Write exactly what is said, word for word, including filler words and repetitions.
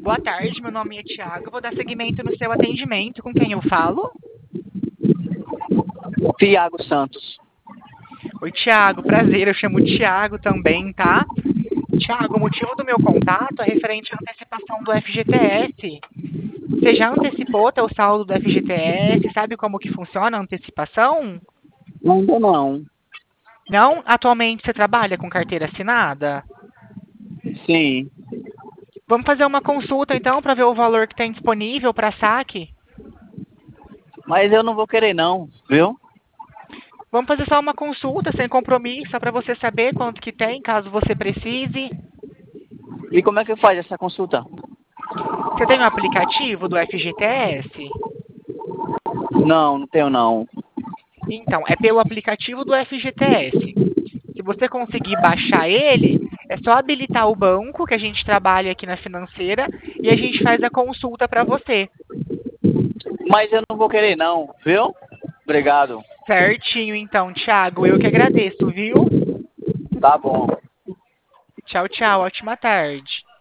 Boa tarde, meu nome é Thiago. Eu vou dar seguimento no seu atendimento. Com quem eu falo? Tiago Santos. Oi, Thiago. Prazer. Eu chamo Thiago também, tá? Thiago, o motivo do meu contato é referente à antecipação do F G T S. Você já antecipou teu saldo do F G T S? Sabe como que funciona a antecipação? Ainda não. Não? Atualmente você trabalha com carteira assinada? Sim. Vamos fazer uma consulta então para ver o valor que tem disponível para saque? Mas eu não vou querer não, viu? Vamos fazer só uma consulta sem compromisso, só para você saber quanto que tem, caso você precise. E como é que faz essa consulta? Você tem o aplicativo do F G T S? Não, não tenho não. Então, é pelo aplicativo do F G T S. Se você conseguir baixar ele, é só habilitar o banco que a gente trabalha aqui na financeira e a gente faz a consulta para você. Mas eu não vou querer não, viu? Obrigado. Certinho, então, Thiago. Eu que agradeço, viu? Tá bom. Tchau, tchau. Ótima tarde.